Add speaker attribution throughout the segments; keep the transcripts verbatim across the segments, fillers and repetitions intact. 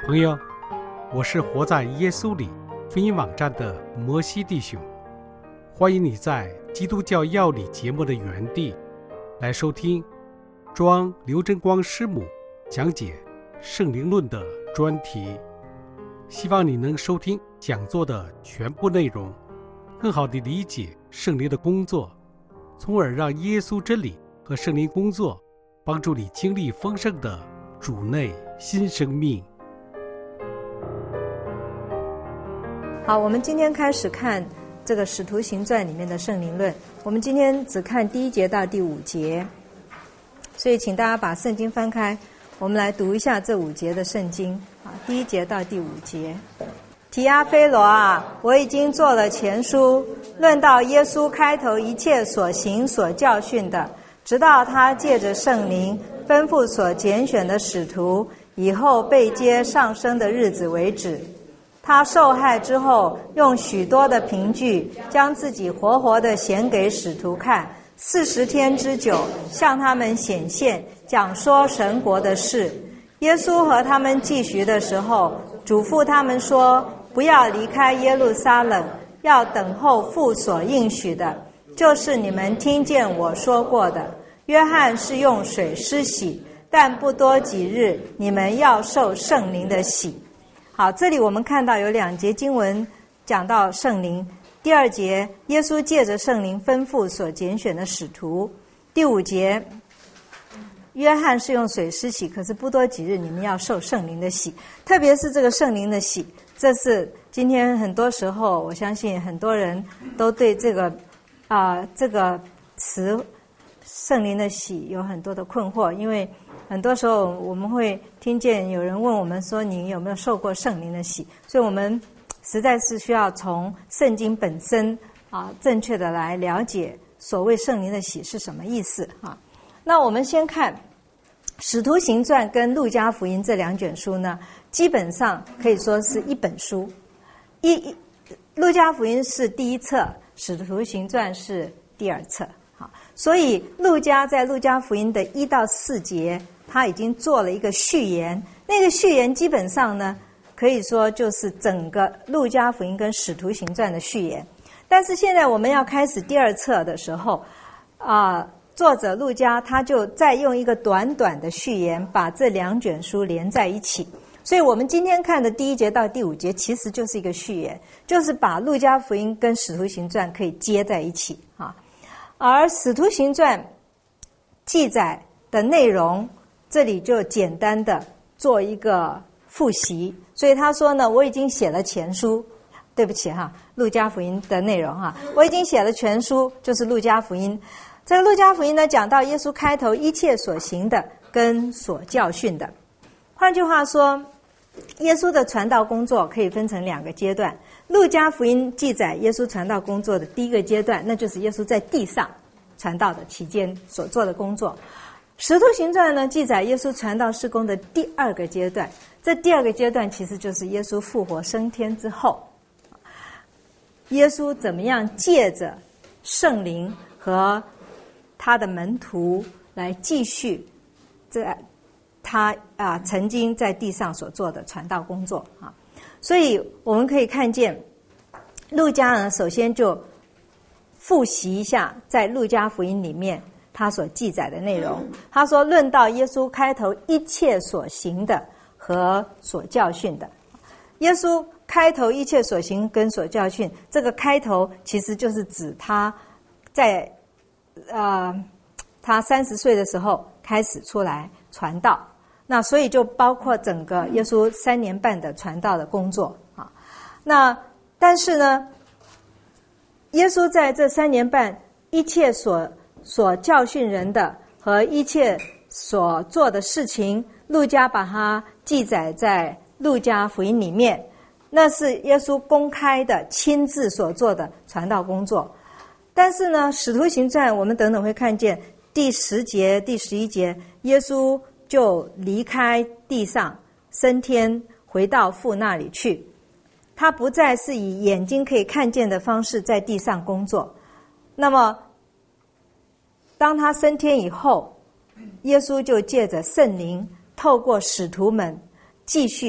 Speaker 1: 朋友，我是活在耶稣里福音网站的摩西弟兄，欢迎你在基督教要理节目的原地来收听庄刘真光师母讲解圣灵论的专题，希望你能收听讲座的全部内容，更好地理解圣灵的工作，从而让耶稣真理和圣灵工作帮助你经历丰盛的主内新生命。
Speaker 2: 好，我们今天开始看这个《使徒行传》里面的圣灵论。我们今天只看第一节到第五节，所以请大家把圣经翻开，我们来读一下这五节的圣经。啊，第一节到第五节。提阿非罗啊，我已经做了前书，论到耶稣开头一切所行所教训的，直到他借着圣灵吩咐所拣选的使徒以后被接上升的日子为止。他受害之后，用许多的凭据将自己活活地显给使徒看，四十天之久，向他们显现，讲说神国的事。耶稣和他们继续的时候，嘱咐他们说，不要离开耶路撒冷，要等候父所应许的，就是你们听见我说过的。约翰是用水施洗，但不多几日，你们要受圣灵的洗。好，这里我们看到有两节经文讲到圣灵。第二节，耶稣借着圣灵吩咐所拣选的使徒。第五节，约翰是用水施洗，可是不多几日，你们要受圣灵的洗。特别是这个圣灵的洗，这是今天很多时候，我相信很多人都对这个啊、呃、这个词圣灵的洗有很多的困惑，因为很多时候我们会听见有人问我们说，你有没有受过圣灵的洗？所以我们实在是需要从圣经本身啊正确的来了解所谓圣灵的洗是什么意思啊。那我们先看《使徒行传》跟《路加福音》这两卷书呢，基本上可以说是一本书。一《路加福音》是第一册，《使徒行传》是第二册。好，所以路加在《路加福音》的一到四节，他已经做了一个序言。那个序言基本上呢，可以说就是整个《路加福音》跟《使徒行传》的序言。但是现在我们要开始第二册的时候，啊、呃，作者路加他就再用一个短短的序言，把这两卷书连在一起。所以我们今天看的第一节到第五节，其实就是一个序言，就是把《路加福音》跟《使徒行传》可以接在一起啊。而《使徒行传》记载的内容，这里就简单的做一个复习。所以他说呢，我已经写了前书，对不起哈，路加福音的内容哈，我已经写了全书，就是路加福音。这个路加福音呢，讲到耶稣开头一切所行的跟所教训的。换句话说，耶稣的传道工作可以分成两个阶段。路加福音记载耶稣传道工作的第一个阶段，那就是耶稣在地上传道的期间所做的工作。使徒行传呢，记载耶稣传道事工的第二个阶段，这第二个阶段其实就是耶稣复活升天之后，耶稣怎么样借着圣灵和他的门徒来继续这他啊、呃、曾经在地上所做的传道工作啊。所以我们可以看见，路加呢，首先就复习一下在路加福音里面他所记载的内容。他说，论到耶稣开头一切所行的和所教训的。耶稣开头一切所行跟所教训，这个开头其实就是指他在呃他三十岁的时候开始出来传道。那所以就包括整个耶稣三年半的传道的工作啊。那但是呢，耶稣在这三年半一切所所教训人的和一切所做的事情，路加把它记载在路加福音里面，那是耶稣公开的亲自所做的传道工作。但是呢，使徒行传我们等等会看见第十节第十一节，耶稣就离开地上升天，回到父那里去。他不再是以眼睛可以看见的方式在地上工作。那么当他升天以后，耶稣就借着圣灵透过使徒们继续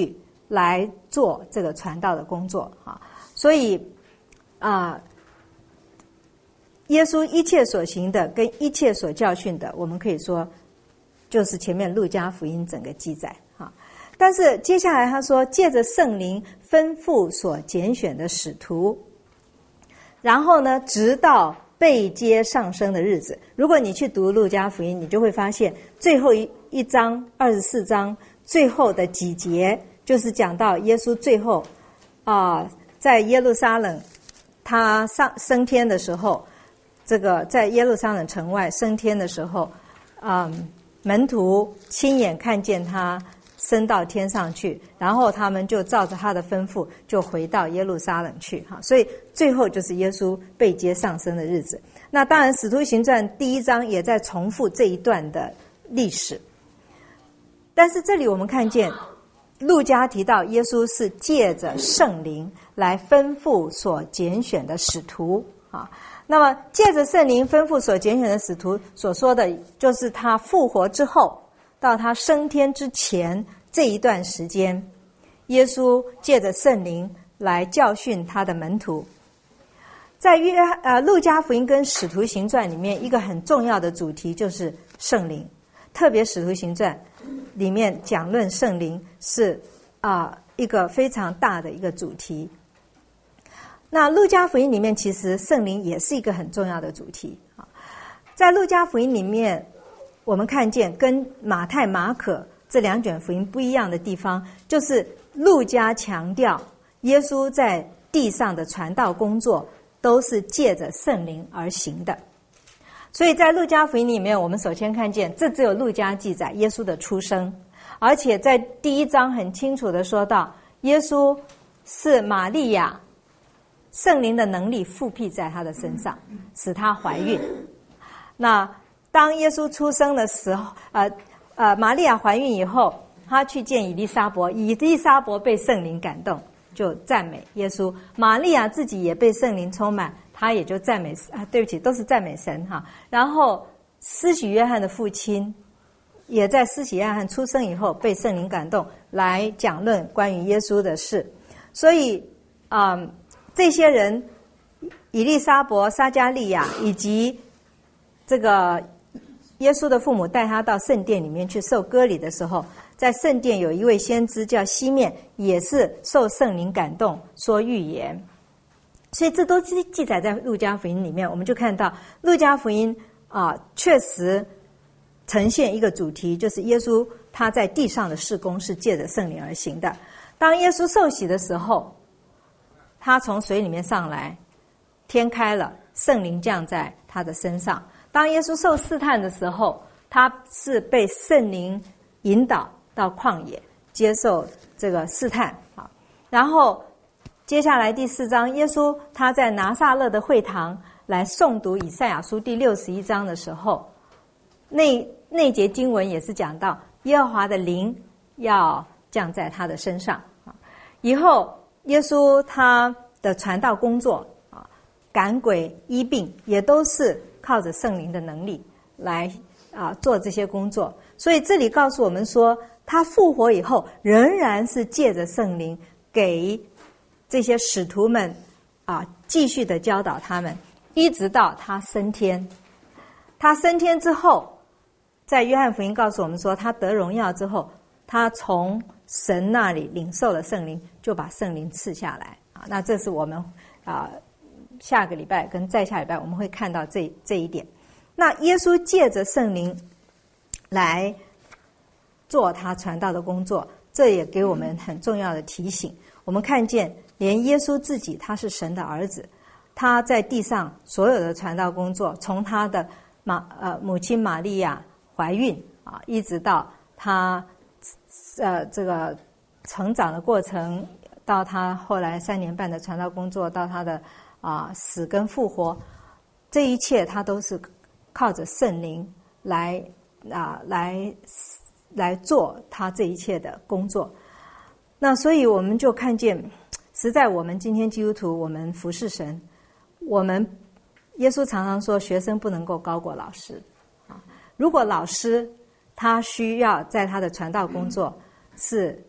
Speaker 2: 来做这个传道的工作啊。所以啊、呃，耶稣一切所行的跟一切所教训的，我们可以说就是前面路加福音整个记载啊。但是接下来他说，借着圣灵吩咐所拣选的使徒，然后呢，直到被接上升的日子。如果你去读路加福音，你就会发现最后一一章二十四章最后的几节，就是讲到耶稣最后啊、呃，在耶路撒冷他上升天的时候，这个在耶路撒冷城外升天的时候，嗯，门徒亲眼看见他升到天上去，然后他们就照着他的吩咐就回到耶路撒冷去哈，所以最后就是耶稣被接上升的日子。那当然使徒行传第一章也在重复这一段的历史，但是这里我们看见路加提到耶稣是借着圣灵来吩咐所拣选的使徒啊。那么借着圣灵吩咐所拣选的使徒所说的，就是他复活之后到他升天之前这一段时间，耶稣借着圣灵来教训他的门徒。在约呃路加福音跟使徒行传里面，一个很重要的主题就是圣灵，特别使徒行传里面讲论圣灵是啊、呃、一个非常大的一个主题。那路加福音里面其实圣灵也是一个很重要的主题啊。在路加福音里面，我们看见跟马太、马可这两卷福音不一样的地方，就是路加强调耶稣在地上的传道工作都是借着圣灵而行的。所以在路加福音里面，我们首先看见这只有路加记载耶稣的出生，而且在第一章很清楚的说到耶稣是玛利亚圣灵的能力复辟在他的身上，使他怀孕。那当耶稣出生的时候，呃呃，玛利亚怀孕以后，她去见以利沙伯，以利沙伯被圣灵感动，就赞美耶稣。玛利亚自己也被圣灵充满，她也就赞美啊，对不起，都是赞美神哈。然后施洗约翰的父亲也在施洗约翰出生以后被圣灵感动，来讲论关于耶稣的事。所以啊、嗯，这些人以利沙伯、撒加利亚以及这个耶稣的父母带他到圣殿里面去受割礼的时候，在圣殿有一位先知叫西面，也是受圣灵感动说预言。所以这都是记载在路加福音里面。我们就看到路加福音啊、呃，确实呈现一个主题，就是耶稣他在地上的事工是借着圣灵而行的。当耶稣受洗的时候，他从水里面上来，天开了，圣灵降在他的身上。当耶稣受试探的时候，他是被圣灵引导到旷野接受这个试探啊。然后接下来第四章，耶稣他在拿撒勒的会堂来诵读以赛亚书第六十一章的时候，那那节经文也是讲到耶和华的灵要降在他的身上啊。以后耶稣他的传道工作啊，赶鬼医病也都是靠着圣灵的能力来啊做这些工作。所以这里告诉我们说，他复活以后仍然是借着圣灵给这些使徒们啊继续的教导他们，一直到他升天。他升天之后，在约翰福音告诉我们说，他得荣耀之后，他从神那里领受了圣灵，就把圣灵赐下来啊。那这是我们啊下个礼拜跟再下礼拜我们会看到这这一点。那耶稣借着圣灵来做他传道的工作，这也给我们很重要的提醒。我们看见连耶稣自己他是神的儿子，他在地上所有的传道工作，从他的马呃母亲玛利亚怀孕啊，一直到他呃这个成长的过程，到他后来三年半的传道工作，到他的啊死跟复活，这一切他都是靠着圣灵来啊来来做他这一切的工作。那所以我们就看见，实在我们今天基督徒，我们服侍神，我们耶稣常常说学生不能够高过老师啊。如果老师他需要在他的传道工作是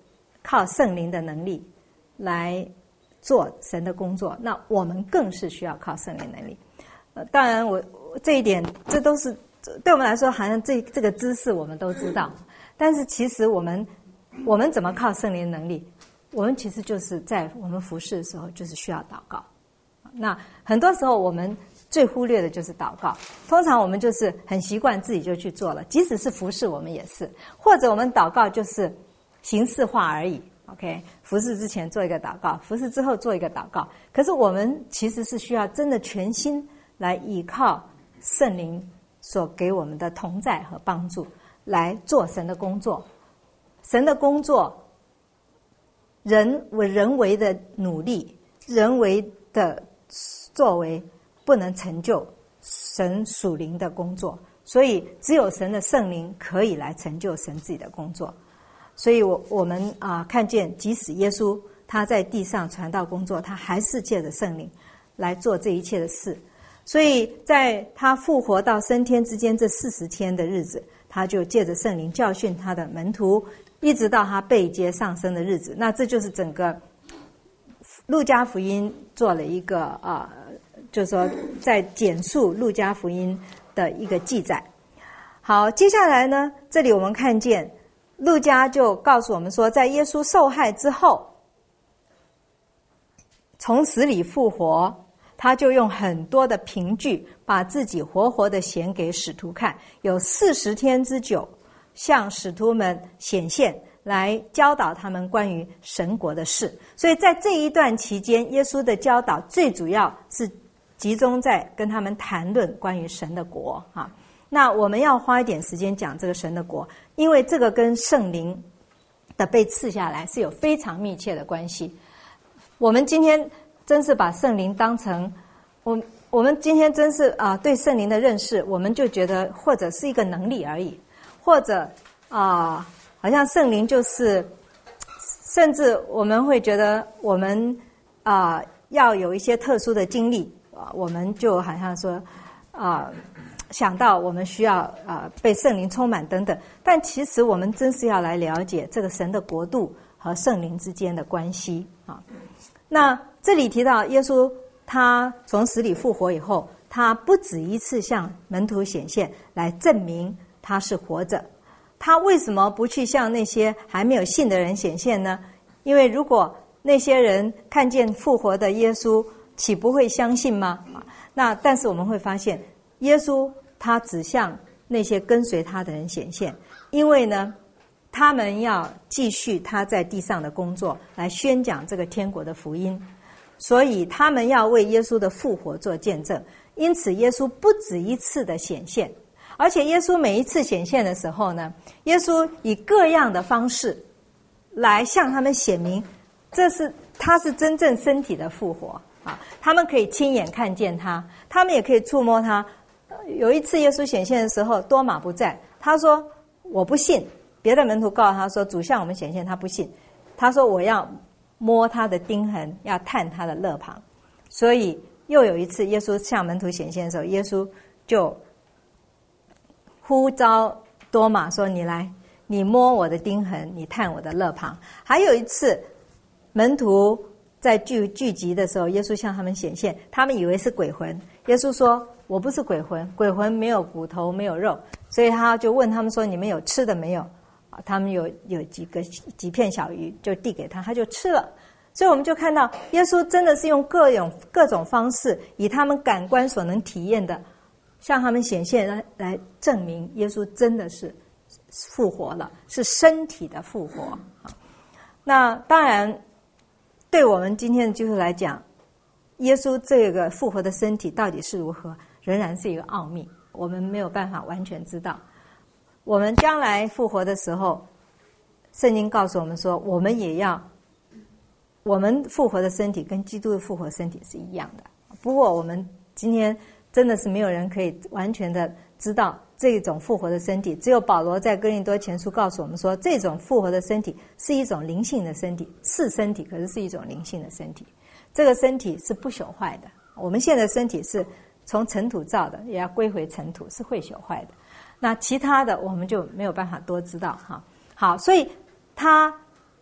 Speaker 2: 靠圣灵的能力来做神的工作，那我们更是需要靠圣灵能力。呃，当然我这一点，这都是对我们来说，好像这这个知识我们都知道，但是其实我们我们怎么靠圣灵能力？我们其实就是在我们服事的时候，就是需要祷告。那很多时候我们最忽略的就是祷告，通常我们就是很习惯自己就去做了，即使是服事我们也是，或者我们祷告就是形式化而已。OK， 服事之前做一个祷告，服事之后做一个祷告。可是我们其实是需要真的全心来依靠圣灵所给我们的同在和帮助，来做神的工作。神的工作，人为人为的努力，人为的作为，不能成就神属灵的工作。所以，只有神的圣灵可以来成就神自己的工作。所以我我们啊、呃、看见，即使耶稣他在地上传道工作，他还是借着圣灵来做这一切的事。所以在他复活到升天之间这四十天的日子，他就借着圣灵教训他的门徒，一直到他被接上升的日子。那这就是整个路加福音做了一个啊、呃，就是说在简述路加福音的一个记载。好，接下来呢，这里我们看见路加就告诉我们说，在耶稣受害之后，从死里复活，他就用很多的凭据把自己活活的显给使徒看，有四十天之久向使徒们显现，来教导他们关于神国的事。所以在这一段期间，耶稣的教导最主要是集中在跟他们谈论关于神的国啊。那我们要花一点时间讲这个神的国，因为这个跟圣灵的被赐下来是有非常密切的关系。我们今天真是把圣灵当成我我们今天真是啊、呃、对圣灵的认识，我们就觉得或者是一个能力而已，或者啊、呃、好像圣灵就是，甚至我们会觉得我们啊、呃、要有一些特殊的经历啊、呃，我们就好像说啊。呃想到我们需要啊、呃、被圣灵充满等等，但其实我们真是要来了解这个神的国度和圣灵之间的关系啊。那这里提到耶稣他从死里复活以后，他不止一次向门徒显现，来证明他是活着。他为什么不去向那些还没有信的人显现呢？因为如果那些人看见复活的耶稣，岂不会相信吗？那但是我们会发现，耶稣他只向那些跟随他的人显现，因为呢，他们要继续他在地上的工作，来宣讲这个天国的福音，所以他们要为耶稣的复活做见证。因此，耶稣不止一次的显现，而且耶稣每一次显现的时候呢，耶稣以各样的方式来向他们显明，这是他是真正身体的复活啊！他们可以亲眼看见他，他们也可以触摸他。有一次耶稣显现的时候，多马不在，他说我不信。别的门徒告诉他说，主向我们显现，他不信。他说我要摸他的钉痕，要探他的肋旁。所以又有一次耶稣向门徒显现的时候，耶稣就呼召多马说，你来，你摸我的钉痕，你探我的肋旁。还有一次门徒在聚聚集的时候，耶稣向他们显现，他们以为是鬼魂。耶稣说我不是鬼魂，鬼魂没有骨头没有肉。所以他就问他们说，你们有吃的没有？他们有有几个几片小鱼，就递给他，他就吃了。所以我们就看到耶稣真的是用各种各种方式，以他们感官所能体验的，向他们显现，来来证明耶稣真的是复活了，是身体的复活。那当然对我们今天的基督徒来讲，耶稣这个复活的身体到底是如何，仍然是一个奥秘，我们没有办法完全知道。我们将来复活的时候，圣经告诉我们说，我们也要，我们复活的身体跟基督的复活身体是一样的。不过我们今天真的是没有人可以完全的知道这种复活的身体，只有保罗在哥林多前书告诉我们说，这种复活的身体是一种灵性的身体，是身体，可是是一种灵性的身体。这个身体是不朽坏的，我们现在的身体是从尘土造的，也要归回尘土，是会朽坏的。那其他的我们就没有办法多知道哈。好，所以他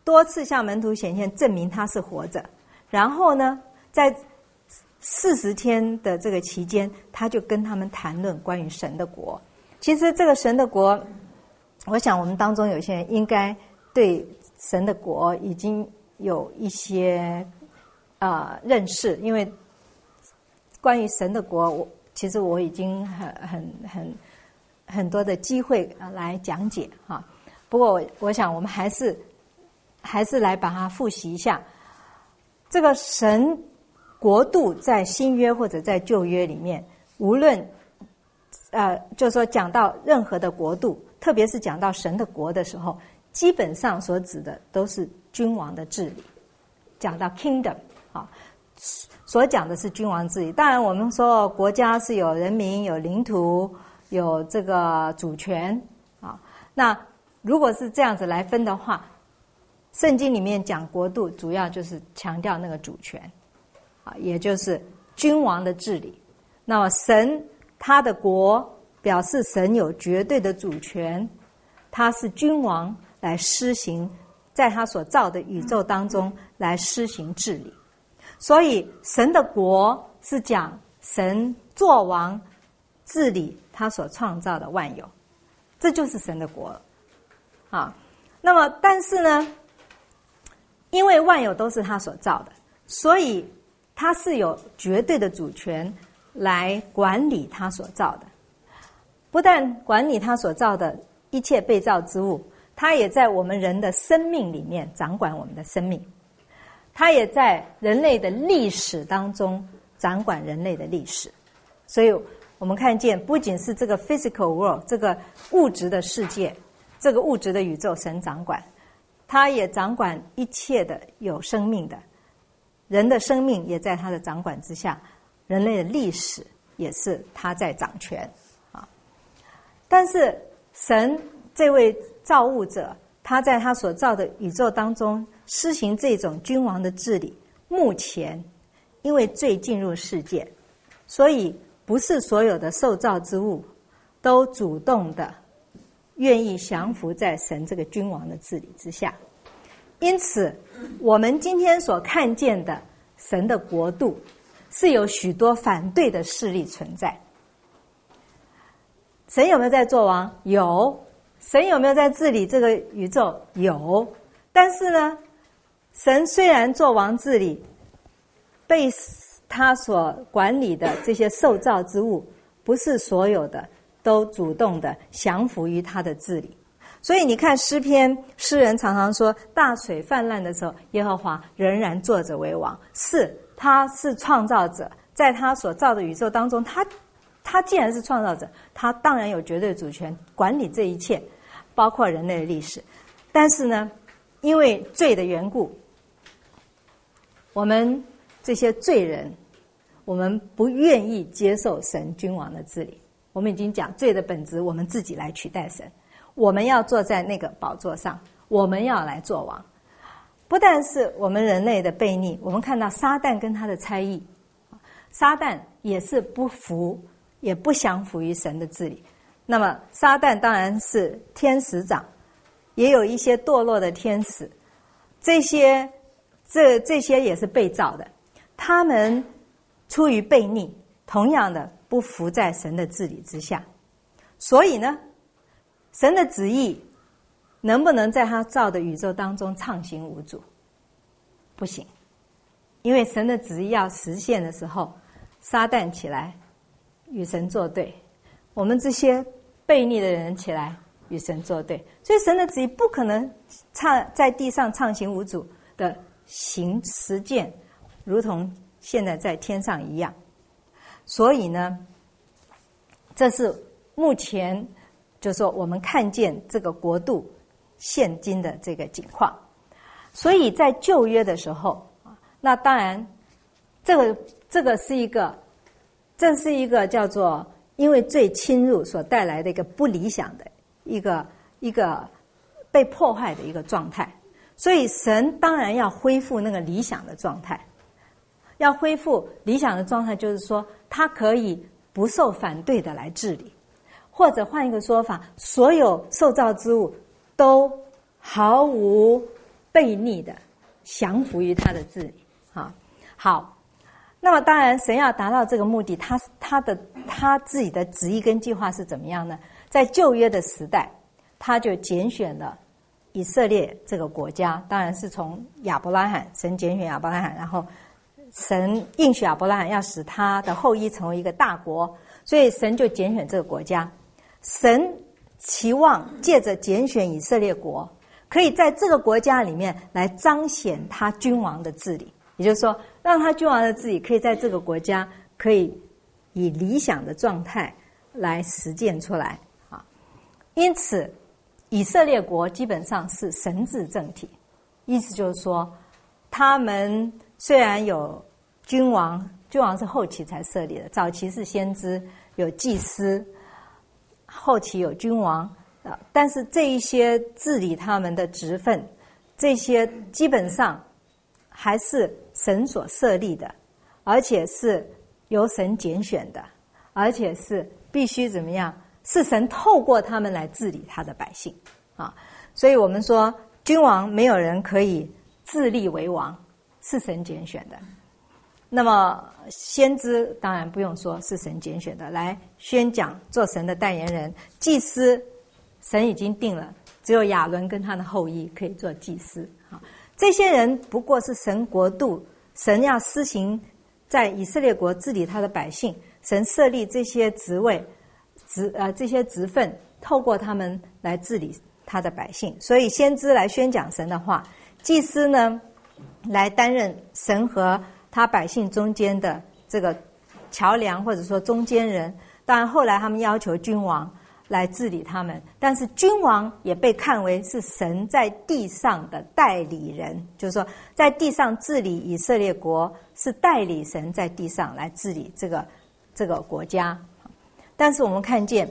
Speaker 2: 多次向门徒显现，证明他是活着。然后呢，在四十天的这个期间，他就跟他们谈论关于神的国。其实这个神的国，我想我们当中有些人应该对神的国已经有一些啊、呃、认识，因为关于神的国，我其实我已经很很很很多的机会来讲解哈。不过我我想我们还是还是来把它复习一下。这个神国度在新约或者在旧约里面，无论呃，就是说讲到任何的国度，特别是讲到神的国的时候，基本上所指的都是君王的治理。讲到 kingdom 啊，所讲的是君王治理。当然我们说国家是有人民、有领土、有这个主权啊。那如果是这样子来分的话，圣经里面讲国度主要就是强调那个主权啊，也就是君王的治理。那么神他的国表示神有绝对的主权，他是君王来施行，在他所造的宇宙当中来施行治理。所以神的国是讲神作王治理他所创造的万有，这就是神的国啊。那么但是呢，因为万有都是他所造的，所以他是有绝对的主权来管理他所造的。不但管理他所造的一切被造之物，他也在我们人的生命里面掌管我们的生命，他也在人类的历史当中掌管人类的历史。所以我们看见不仅是这个 physical world 这个物质的世界，这个物质的宇宙神掌管，他也掌管一切的有生命的人的生命，也在他的掌管之下，人类的历史也是他在掌权啊。但是神这位造物者，他在他所造的宇宙当中施行这种君王的治理，目前因为罪进入世界，所以不是所有的受造之物都主动的愿意降服在神这个君王的治理之下。因此我们今天所看见的神的国度是有许多反对的势力存在。神有没有在作王？有。神有没有在治理这个宇宙？有。但是呢，神虽然作王治理，被他所管理的这些受造之物，不是所有的都主动的降服于他的治理。所以你看诗篇，诗人常常说，大水泛滥的时候，耶和华仍然坐着为王。是，他是创造者，在他所造的宇宙当中，他他既然是创造者，他当然有绝对主权管理这一切，包括人类的历史。但是呢，因为罪的缘故，我们这些罪人，我们不愿意接受神君王的治理。我们已经讲罪的本质，我们自己来取代神，我们要坐在那个宝座上，我们要来做王。不但是我们人类的悖逆，我们看到撒旦跟他的差异，撒旦也是不服也不降服于神的治理。那么撒旦当然是天使长，也有一些堕落的天使，这些这这些也是被造的，他们出于悖逆，同样的不服在神的治理之下。所以呢，神的旨意能不能在他造的宇宙当中畅行无阻？不行。因为神的旨意要实现的时候，撒旦起来与神作对，我们这些悖逆的人起来与神作对，所以神的旨意不可能畅在地上畅行无阻的行实践，如同现在在天上一样。所以呢，这是目前就是说我们看见这个国度现今的这个景况。所以在旧约的时候，那当然这个这个是一个这是一个叫做因为罪侵入所带来的一个不理想的一个一个被破坏的一个状态。所以神当然要恢复那个理想的状态，要恢复理想的状态，就是说他可以不受反对的来治理，或者换一个说法，所有受造之物都毫无悖逆的降服于他的治理啊。好，那么当然神要达到这个目的，他他的他自己的旨意跟计划是怎么样呢？在旧约的时代，他就拣选了以色列这个国家，当然是从亚伯拉罕，神拣选亚伯拉罕，然后神应许亚伯拉罕要使他的后裔成为一个大国，所以神就拣选这个国家。神期望借着拣选以色列国，可以在这个国家里面来彰显他君王的治理，也就是说让他君王的治理可以在这个国家可以以理想的状态来实践出来啊。因此以色列国基本上是神治政体，意思就是说他们虽然有君王，君王是后期才设立的，早期是先知有祭司，后期有君王，但是这一些治理他们的职分，这些基本上还是神所设立的，而且是由神拣选的，而且是必须怎么样，是神透过他们来治理他的百姓啊。所以我们说君王没有人可以自立为王，是神拣选的。那么先知当然不用说，是神拣选的来宣讲，做神的代言人。祭司神已经定了，只有亚伦跟他的后裔可以做祭司啊。这些人不过是神国度，神要施行在以色列国治理他的百姓，神设立这些职位职呃这些职分，透过他们来治理他的百姓。所以先知来宣讲神的话，祭司呢来担任神和他百姓中间的这个桥梁，或者说中间人。当然后来他们要求君王来治理他们，但是君王也被看为是神在地上的代理人，就是说在地上治理以色列国，是代理神在地上来治理这个这个国家。但是我们看见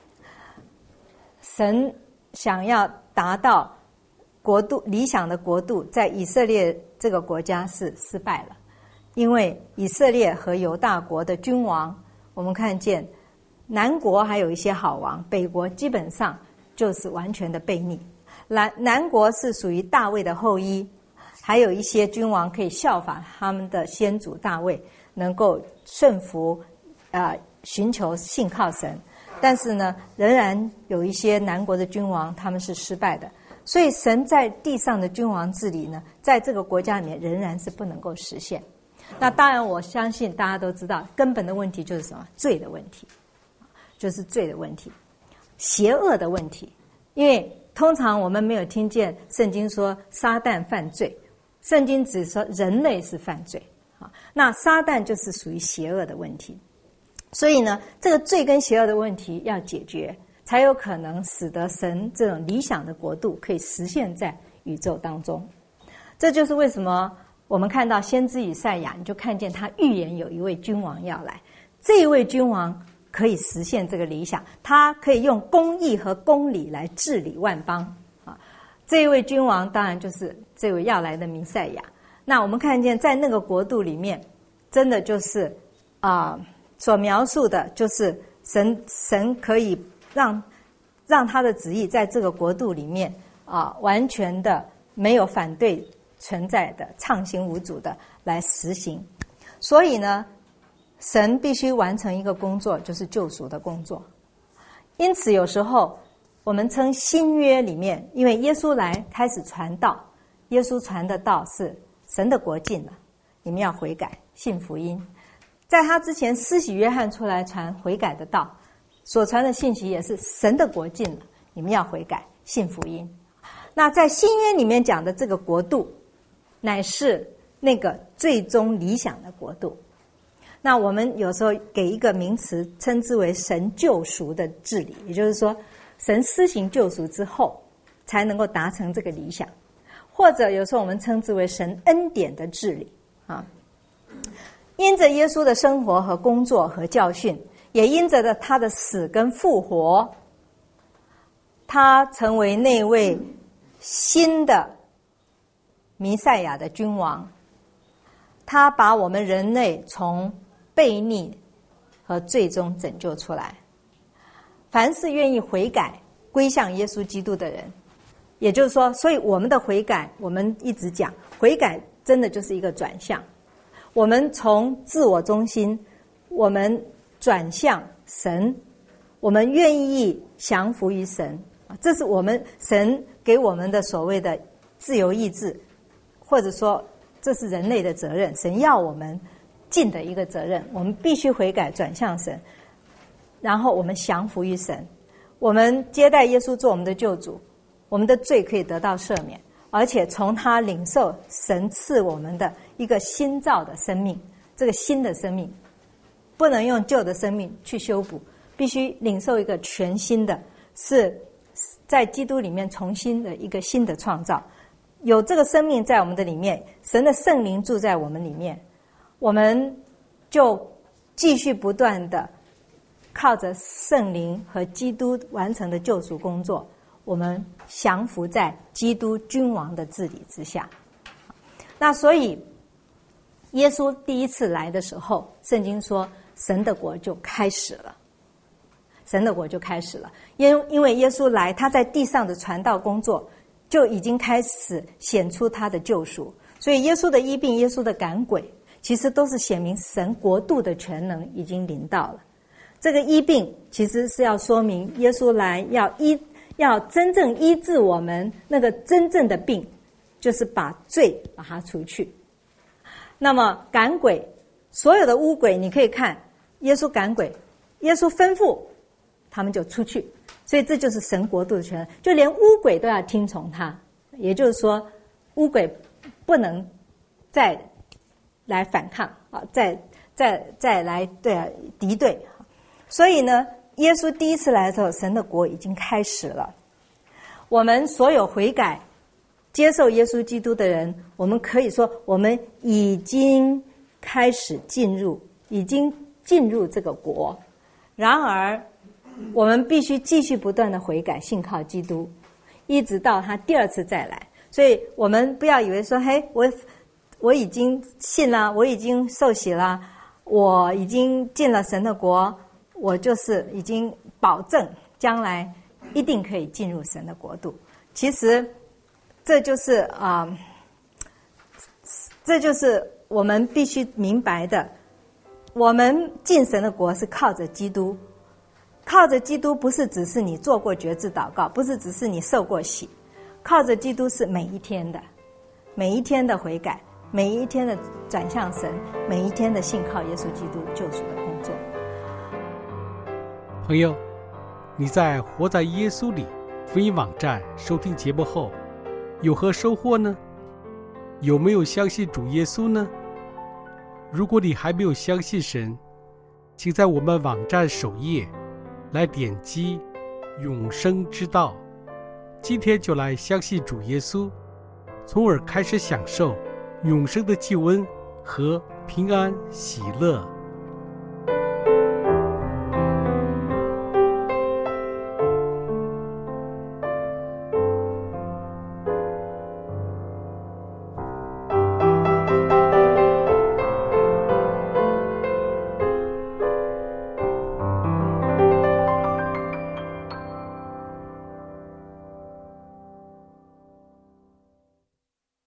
Speaker 2: 神想要达到国度理想的国度，在以色列这个国家是失败了，因为以色列和犹大国的君王，我们看见南国还有一些好王，北国基本上就是完全的悖逆。南南国是属于大卫的后裔，还有一些君王可以效法他们的先祖大卫，能够顺服呃寻求信靠神。但是呢，仍然有一些南国的君王他们是失败的，所以神在地上的君王治理呢，在这个国家里面仍然是不能够实现。那当然我相信大家都知道，根本的问题就是什么？罪的问题，就是罪的问题，邪恶的问题。因为通常我们没有听见圣经说撒旦犯罪，圣经只说人类是犯罪啊。那撒旦就是属于邪恶的问题，所以呢，这个罪跟邪恶的问题要解决，才有可能使得神这种理想的国度可以实现在宇宙当中。这就是为什么我们看到先知以赛亚，你就看见他预言有一位君王要来，这一位君王可以实现这个理想，他可以用公义和公理来治理万邦啊。这一位君王当然就是这位要来的弥赛亚。那我们看见在那个国度里面，真的就是啊、呃，所描述的就是神神可以让让他的旨意在这个国度里面啊、呃，完全的没有反对存在的，畅行无阻的来实行。所以呢，神必须完成一个工作，就是救赎的工作。因此有时候我们称新约里面，因为耶稣来开始传道，耶稣传的道是神的国近了，你们要悔改信福音。在他之前，施洗约翰出来传悔改的道，所传的信息也是神的国近了，你们要悔改信福音。那在新约里面讲的这个国度，乃是那个最终理想的国度。那我们有时候给一个名词称之为神救赎的治理，也就是说神施行救赎之后才能够达成这个理想，或者有时候我们称之为神恩典的治理啊。因着耶稣的生活和工作和教训，也因着他的死跟复活，他成为那位新的弥赛亚的君王，他把我们人类从悖逆和最终拯救出来。凡是愿意悔改归向耶稣基督的人， 也就是说，所以我们的悔改，我们一直讲，悔改真的就是一个转向。我们从自我中心，我们转向神，我们愿意降服于神，这是我们神给我们的所谓的自由意志，或者说这是人类的责任，神要我们尽的一个责任，我们必须悔改转向神，然后我们降服于神，我们接待耶稣做我们的救主，我们的罪可以得到赦免，而且从他领受神赐我们的一个新造的生命，这个新的生命不能用旧的生命去修补，必须领受一个全新的，是在基督里面重新的一个新的创造。有这个生命在我们的里面，神的圣灵住在我们里面，我们就继续不断的靠着圣灵和基督完成的救赎工作，我们降服在基督君王的治理之下。那所以耶稣第一次来的时候，圣经说神的国就开始了，神的国就开始了。因因为耶稣来，他在地上的传道工作就已经开始显出他的救赎，所以耶稣的医病，耶稣的赶鬼，其实都是显明神国度的全能已经临到了。这个医病其实是要说明耶稣来要医，要真正医治我们那个真正的病，就是把罪把它除去。那么赶鬼，所有的污鬼你可以看耶稣赶鬼，耶稣吩咐他们就出去，所以这就是神国度的权能，就连污鬼都要听从他。也就是说污鬼不能再来反抗啊，再再再来对啊敌对。所以呢，耶稣第一次来的时候，神的国已经开始了。我们所有悔改接受耶稣基督的人，我们可以说我们已经开始进入，已经进入这个国。然而我们必须继续不断的悔改，信靠基督，一直到他第二次再来。所以我们不要以为说，嘿，我我已经信了，我已经受洗了，我已经进了神的国，我就是已经保证将来一定可以进入神的国度。其实这就是啊、呃，这就是我们必须明白的。我们进神的国是靠着基督，靠着基督不是只是你做过决志祷告，不是只是你受过洗，靠着基督是每一天的，每一天的悔改，每一天的转向神，每一天的信靠耶稣基督救赎的工作。
Speaker 1: 朋友，你在活在耶稣里福音网站收听节目后有何收获呢？有没有相信主耶稣呢？如果你还没有相信神，请在我们网站首页来点击永生之道，今天就来相信主耶稣，从而开始享受永生的救恩和平安喜乐。